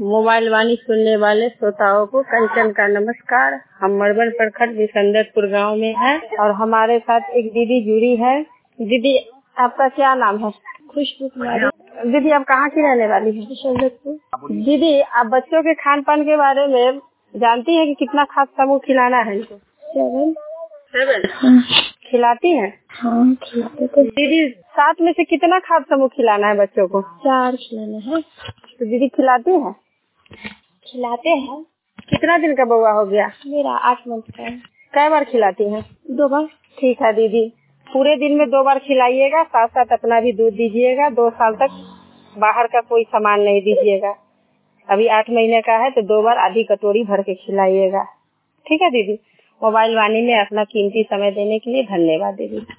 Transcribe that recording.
Mobile वाणी सुनने वाले श्रोताओं को कंचन का नमस्कार। हम मड़वन प्रखंड विशंदरपुर गांव में हैं और हमारे साथ एक दीदी जुड़ी है। दीदी, आपका क्या नाम है? खुशबू कुमारी। दीदी, आप कहाँ की रहने वाली है? विशंदरपुर। दीदी, आप बच्चों के खान पान के बारे में जानती है कि कितना खाद्य समूह खिलाना है इनको? 7 खिलाती हैं? हाँ, खिलाते तो। दीदी, 7 में से कितना खाद्य समूह खिलाना है बच्चों को? 4 खिलाना है। तो दीदी खिलाती हैं? खिलाते हैं। कितना दिन का बउआ हो गया? मेरा 8 मंथ का है। कई बार खिलाती हैं? 2 बार। ठीक है दीदी, पूरे दिन में 2 बार खिलाइएगा, साथ साथ अपना भी दूध दीजिएगा। 2 साल तक बाहर का कोई सामान नहीं दीजिएगा। अभी 8 महीने का है तो 2 बार आधी कटोरी भर के खिलाइएगा। ठीक है दीदी। मोबाइल वाणी में अपना कीमती समय देने के लिए धन्यवाद दीदी।